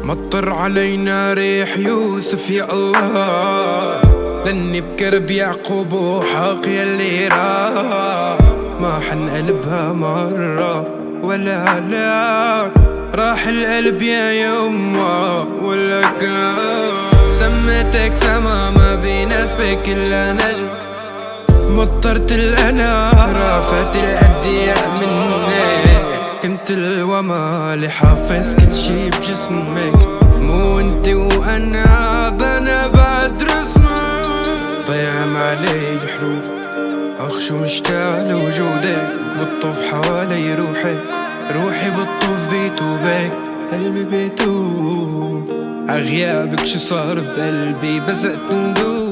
مطر علينا ريح يوسف يا الله، لاني بكرب يعقوب وحق يلي راح، ما حنقلبها مرة ولا لا، راح القلب يا يما ولا كان. سميتك سما ما بيناسبك الا نجم، مطرت الانهار رافت الادياء منك، كنت الوما حافظ كل شي بجسمك، مو انتي وانا بنا بعد رسمك. طيعم علي الحروف اخشو مشتاق لوجودك، بتطوف حوالي روحي بتطوف بيتوبك، قلبي بيتوب عغيابك شو صار بقلبي بزقت ندوب.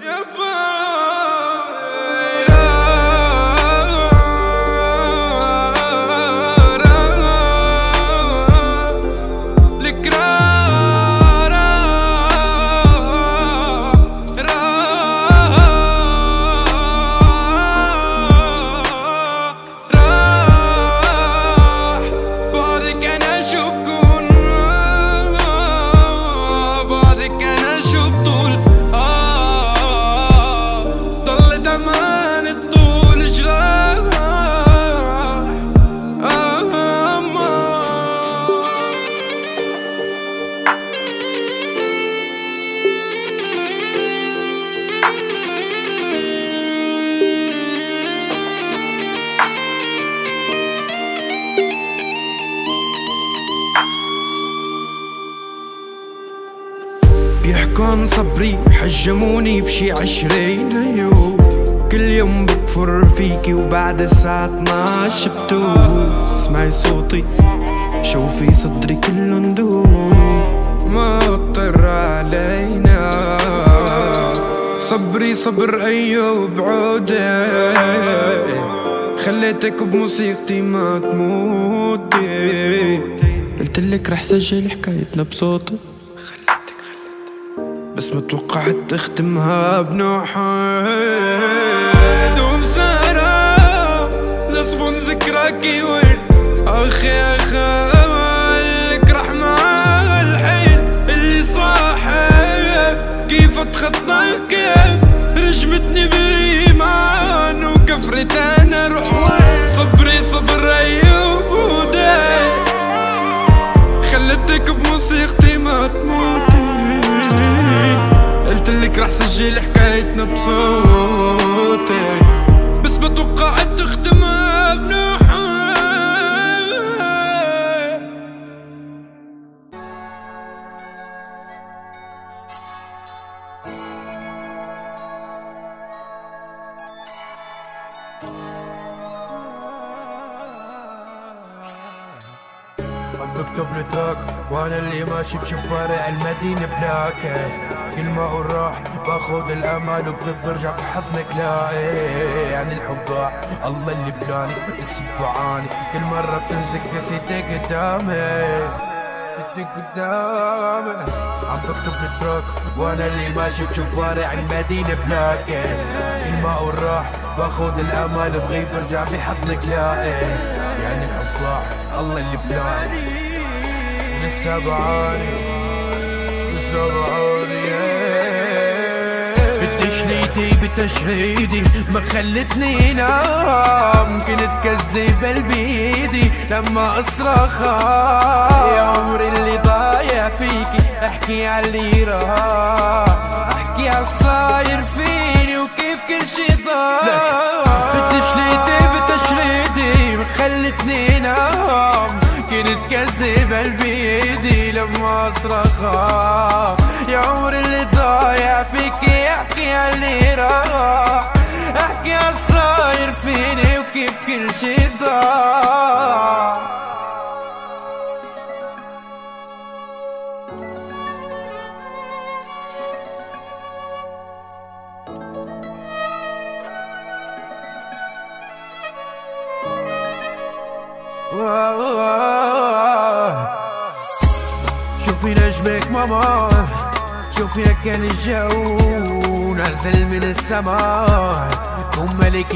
بيحكوا عن صبري حجموني بشي 20 عيوب، كل يوم بكفر فيكي وبعد الساعة 12 بتوب. اسمعي صوتي شوفي صدري كله ندوب، ما اضطر علينا صبري صبر ايوب عودي، خليتك بموسيقتي ما تموتي، قلتلك رح سجل حكايتنا بصوتي بس متوقعت تختمها بنوحيد ومسارة لصفون ذكراكي وين اخي خالك رح مع الحين اللي صاحب كيف اتخطى كيف رجمتني بالايمان وكفرت انا روح وين. صبري صبر ايودي خلتك بموسيقتي ما تموتي، قلتلك رح سجل حكايتنا بصوتي بس بتوقعت تختمها بنوحي. بكتب لتاك وانا اللي ماشي بشوارع المدينة بلاكة، كل ما اقول راح باخد الامل وبغيت برجع بحضنك لاقي، يعني الحب ضاع الله اللي بلاني لسه بعاني، كل مرة بتنزك نسيتك قدامي عم بكتب التراك وانا اللي ماشي بشوارع المدينة بلاكة، كل ما اقول راح باخد الامل وبغيت برجع بحضنك لاقي، يعني الحب ضاع الله اللي بلاني لسه بعاني بتشريدي بتشريدي ما خلتني نام، كنت كذب بيدي لما اصرخ يا عمري اللي ضايع فيكي، احكي عاللي راح احكي عالصاير فيني وكيف كل شي ضاع. بتشريدي ما خلتني نام، كنت كذب بيدي لما اصرخ يا عمري اللي ضايع فيكي، احكي عاللي راح احكي عالصاير فيني وكيف كل شي ضاع. شوفي نجمك ماما شوفي كان الجو نزل من السماء، كن ملك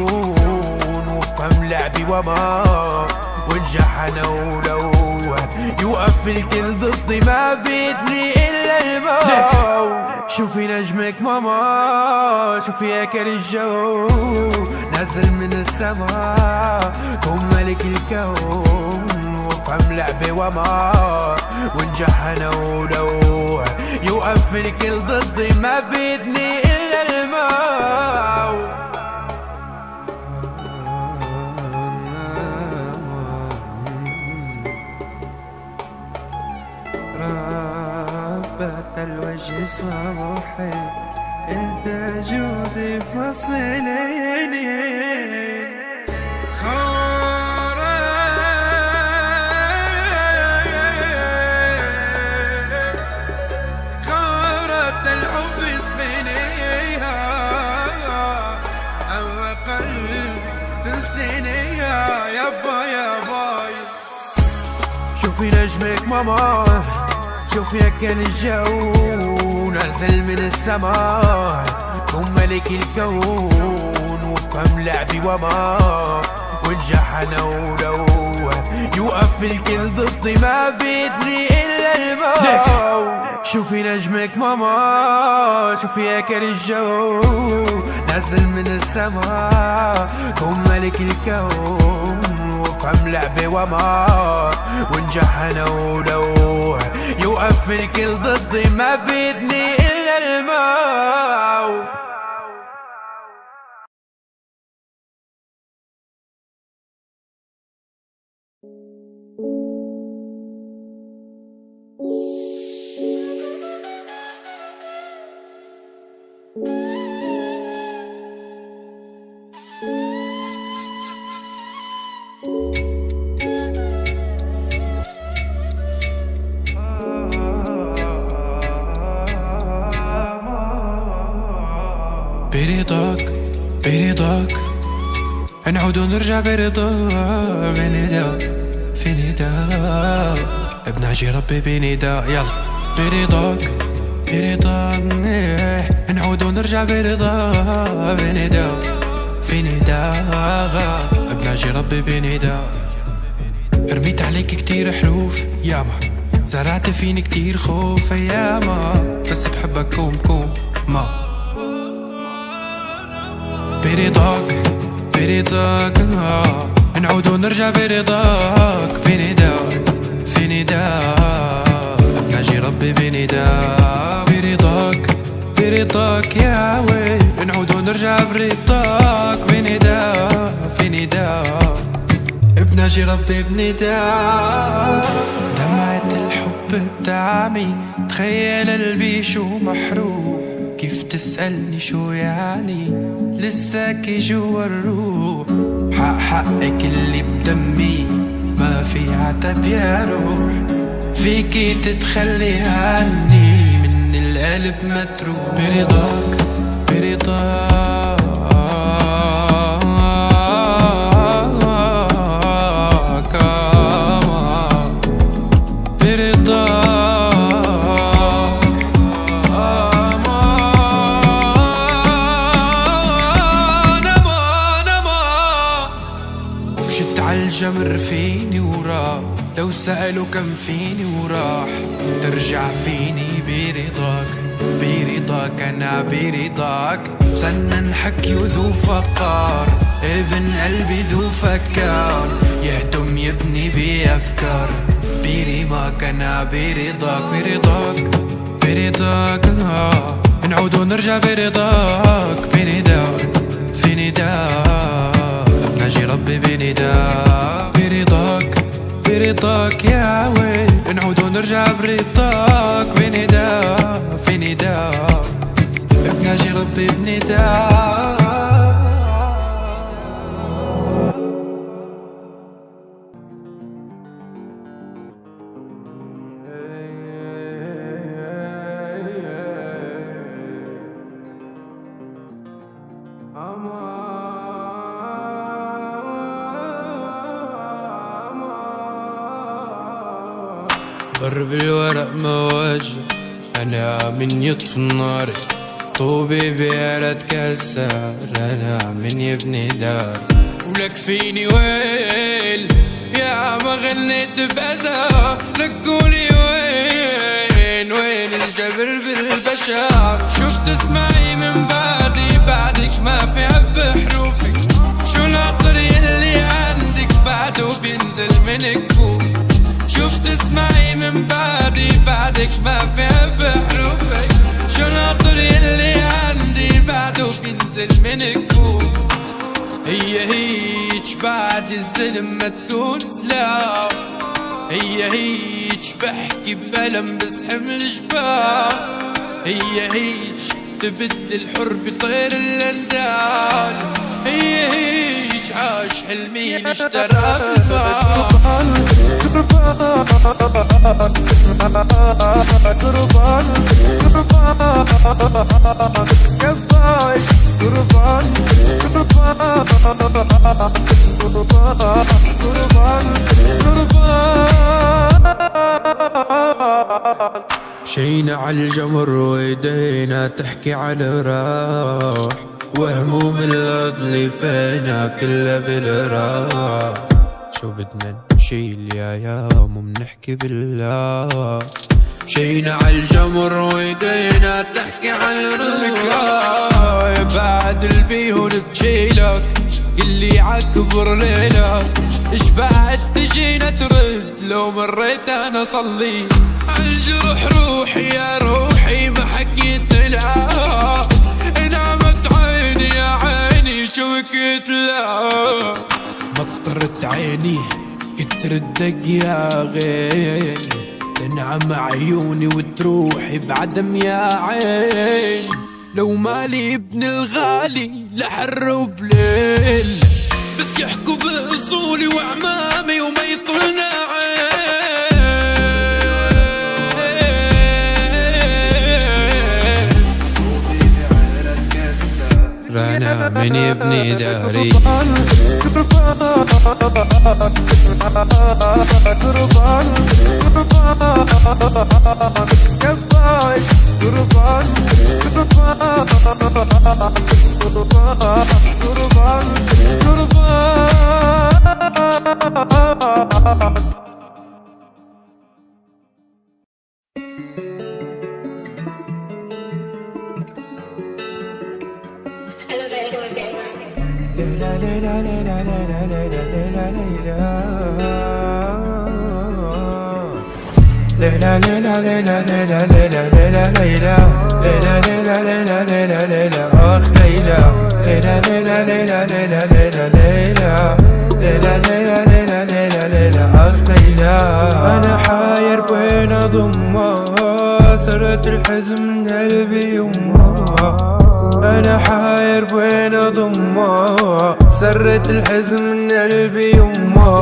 الكون وافهم لعبي وما وانجح انا ولو يوقف الكل ضدي ما بيدني إلا الموت. شوفي نجمك ماما، شوفي أكل الجو نزل من السما، كون ملك الكون وافهم لعبي وما ونجح أنا ولو يوقف الكل ضدي ما بيدني إلا الموت. ربة الوجه صباحي انت جودي فصليني خارت الحب سقينيها أما قلب تنسينيها يابا يا باي. شوفي نجمك ماما، شوفي أكل الجو نزل من السما، كون ملك الكون وافهم لعبي وما ونجح أنا ولو يوقف الكل ضدي ما بيدني إلا الموت. شوفي نجمك ماما، شوفي أكل الجو نزل من السما، كون ملك الكون وافهم لعبي وما ونجح أنا ولو يوقف الكل ضدي ما بيدني إلا الموت. برضاك نعود ونرجع برضاك بنداء في نداء بناجي ربي بنداء يلا برضاك نعود ونرجع برضاك بنداء في نداء بناجي ربي بنداء. رميت عليك كتير حروف ياما، زرعت فيني كتير خوف ياما، بس بحبك كوم ما برضاك نعود ونرجع برضاك في نداء بناجي ربي بنداء. برضاك يا ويل نعود ونرجع برضاك في نداء بناجي ربي بنداء. دمعة الحب بتعمي تخيل قلبي شو محروق، كيف تسألني شو يعني لساكي جوا الروح، حقك اللي بدمي ما في عتب يا روح، فيكي تتخلي عني من القلب متروح. برضاك الجمر فيني وراح، لو سألوا كم فيني وراح، ترجع فيني برضاك أنا برضاك. مسنن حكي وذو فقار، ابن قلبي ذو فكار، يهدم يبني بأفكار، برضاك أنا برضاك نعود ونرجع برضاك في نداء بناجي ربي بنداء. برضاك يا ويل نعود ونرجع برضاك في نداء بناجي ربي بنداء. ضرب الورق مواجه أنا من يطفي النار، طوبي بيارة تكسر أنا من يبني دار، ولك فيني ويل يا ما غنيت بأذى لك قولي وين الجبر بالبشر؟ شو بتسمعي من بعدك ما في عب حروفك؟ شو العطر يلي عندك بعده بينزل من كفوف؟ شو بتسمعي من بعدك ما في عب حروفك؟ شو العطر يلي عندي بعده بينزل من كفوف؟ هي هيج بعد الظلم ما تكون سلاح، هي هيج بحكي بألم بس حمل جبال، هي هيج تبدل الحر بطير الاندال، هي هيج عاش حلمي اللي اشترى المال. مشينا عالجمر وايدينا تحكي على راح، وهموم الارض اللي فينا كلها بالراس. شو بدنا نشيل يا يام ومنحكي بالله؟ مشينا عالجمر وايدينا تحكي على راح، بعد البيهون بشيلك قلي عكبر ليلك. اش بعد تجينا ترد لو مريت انا صلي عالجرح روحي يا روحي ما حكيت لها. نامت عيني يا عيني شو بكيت لها؟ مطرت عيني كتر الدق يا غير، تنعم عيوني وتروحي بعدم يا عين. لو مالي ابن الغالي لحر وبليل، بس يحكوا بأصولي وعمامي وما يطلنا عين. رانا من ابني داري أنا حاير بين أضمها، سرت الحزن من قلبي يمها. أنا حاير بين أضمها، سرت الحزن من قلبي يمها.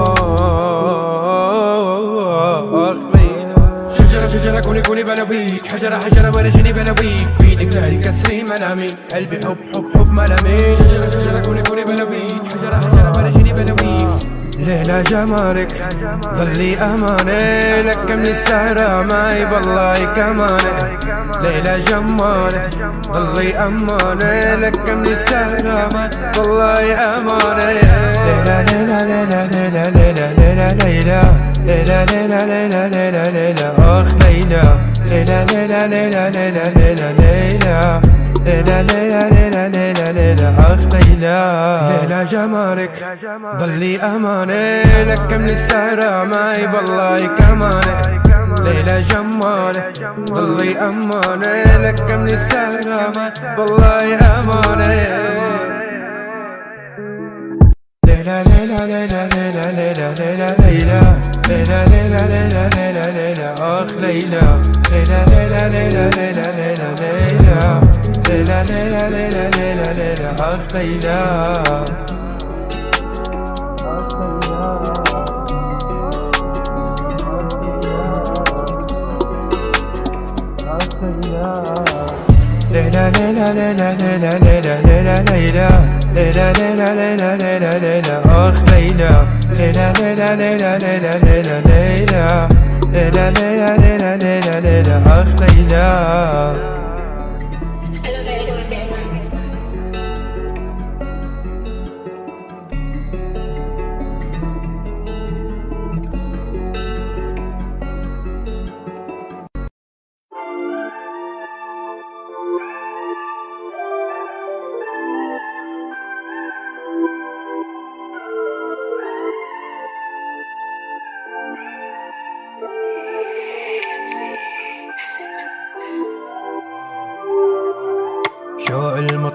شجرة كوني كوني بلويك، حجرة ورجني بلويك، بيدك سهل كسري منامي، قلبي حب حب حب ملامي. شجرة كوني كوني بلويك، حجرة ورجني بلويك. ليلى جمالك ضلي أماني، لك من السهرة معي بالله كماني. ليلى جمالك ضلي أماني، لك من السهرة معي بالله أماني. ليلى ليلى ليلى ليلى ليلى ليلى ليلى ليلى ليلى ليلى ليلى ليلى أخ ليلى. ليلى ليلى ليلى ليلى ليلى ليلى ليلى ليلى ليلى ليلى ليلى أخ ليلى. ليلى جمالك ضلي أماني، لك من السهرة معي بالله كماني. ليلى جمالك ضلي أماني، لك من السهرة معي بالله أماني. ليلى ليلى ليلى ليلى ليلى ليلى ليلى ليلى ليلى ليلى ليلى ليلى أخ ليلى. ليلى ليلى ليلى ليلى ليلى ليلى ليلى ليلى ليلى ليلى ليلى أخ ليلى. ليلى ليلى ليلى ليلى ليلى ليلى ليلى ليلى ليلى ليلى ليلى ليلى أخ ليلى. ليلى ليلى ليلى ليلى ليلى ليلى ليلى ليلى ليلى ليلى ليلى أخ ليلى.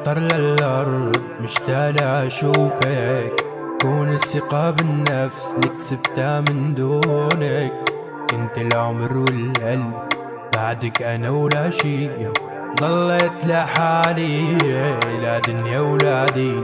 مطر للأرض مشتاق أشوفك، كون الثقة بالنفس اللي كسبتها من دونك. كنت العمر والقلب بعدك أنا ولا شي، ضليت لحالي لا دنيا ولا دين.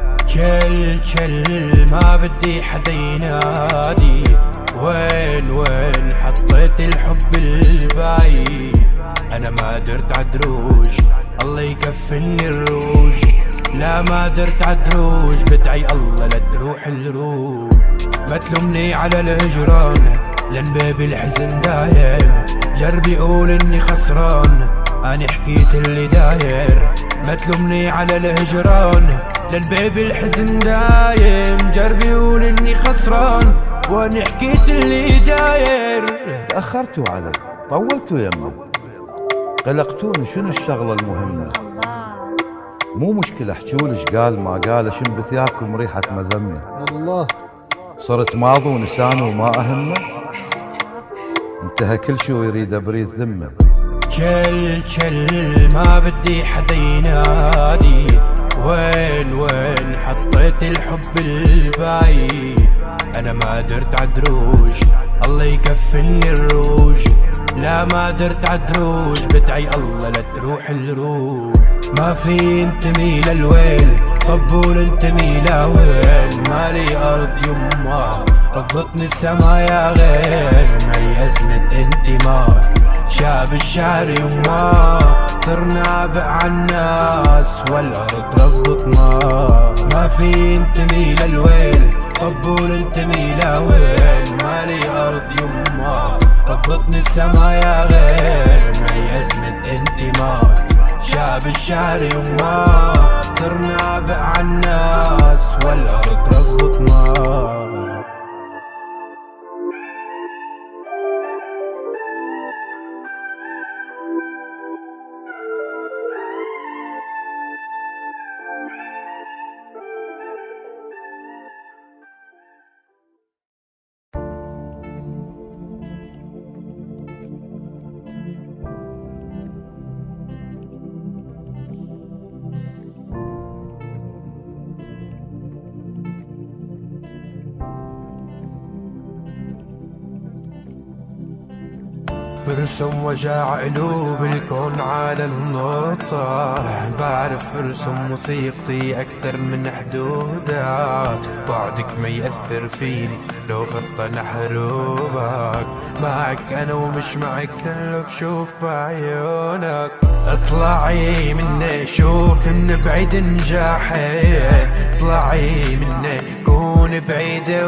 شل ما بدي حدا ينادي، وين حطيت الحب البعيد. أنا ما درت عدروج الله يكفني الروج، لا ما درت عدروج بدعي الله لا تروح الروج. ما تلومني على الهجران لان باب الحزن دايم، جربي قول اني خسران اني حكيت اللي داير. ما تلومني على الهجران لان باب الحزن دايم، جربي قول اني خسران واني حكيت اللي داير. تأخرتوا علي طولتوا يمه، قلقتوني شنو الشغلة المهمة. مو مشكلة احجولش قال ما قال، اشم بثيابكم ريحة مذمة. الله صرت ماضي ونساني وما اهمه، انتهى كل شي ويريد ابريد ذمه. شل ما بدي حدا ينادي، وين حطيت الحب البعيد. انا ما درت عدروج الله يكفني الروج، لا ما درت عدروج بدعي الله لا تروح الروج. ما في انتمي للويل طبول انتمي لوين، مالي ارض يما رفضتني السما يا غير. معي ازمة انتماء شاب الشعر يما، صرنا عبء عالناس والارض رفضتنا. ما في انتمي للويل طبول انتمي لوين، مالي ارض يما رفضتني السما يا غير. معي ازمة انتماء شاب الشعر يما، صرنا عبء عالناس والارض رفضتنا. برسم وجع قلوب الكون على النقطة، بعرف ارسم موسيقتي اكتر من حدودك. بعدك ما يأثر فيني لو خطة نحروبك، معك انا ومش معك لانه بشوف بعيونك. اطلعي مني شوف من بعيد نجاحي، اطلعي مني كون بعيدة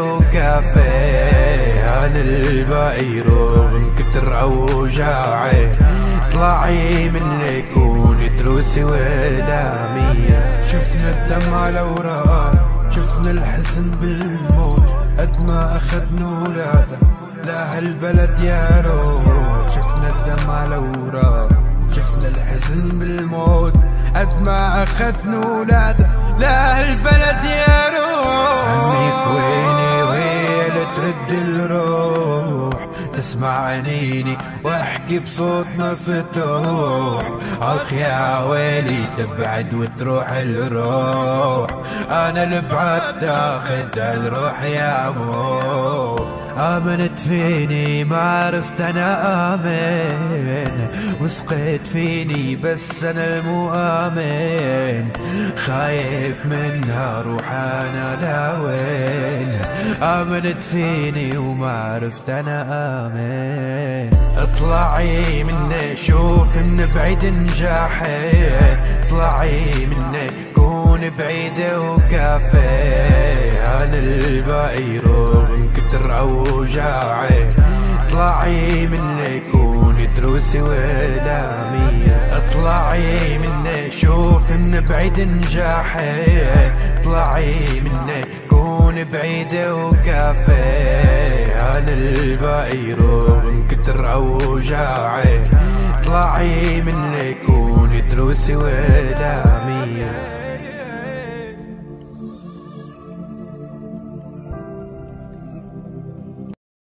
وكافي عن الباقي رغم كتر اوجاعي. اطلعي مني كوني دروسي ولامية. شفنا الدمع الاوراق، شفنا الحزن بالموت، قد ما اخدنا ولاده لا هالبلد يا روح. شفنا الدمع الاوراق، شفنا الحزن بالموت، قد ما اخدنا ولاده لا هالبلد يا روح. عنيك ويني ويلي ترد الروح، تسمع عنيني واحكي بصوت مفتوح. اخ يا ويلي تبعد وتروح الروح، انا البعد تاخد الروح يا موت. آمنت فيني ما عرفت أنا آمن، وسقيت فيني بس أنا المؤمن. خايف منها روح أنا لوين، آمنت فيني وما عرفت أنا آمن. اطلعي مني شوف من بعيد نجاحي، اطلعي مني كون بعيدة وكافي عن الباقي رغم كتر اوجاعي. اطلعي مني كوني دروسي ولامية، اطلعي مني شوف من بعيد نجاحي، اطلعي مني كوني بعيدة وكافي عن الباقي رغم كتر اوجاعي. اطلعي مني كوني دروسي ولامية.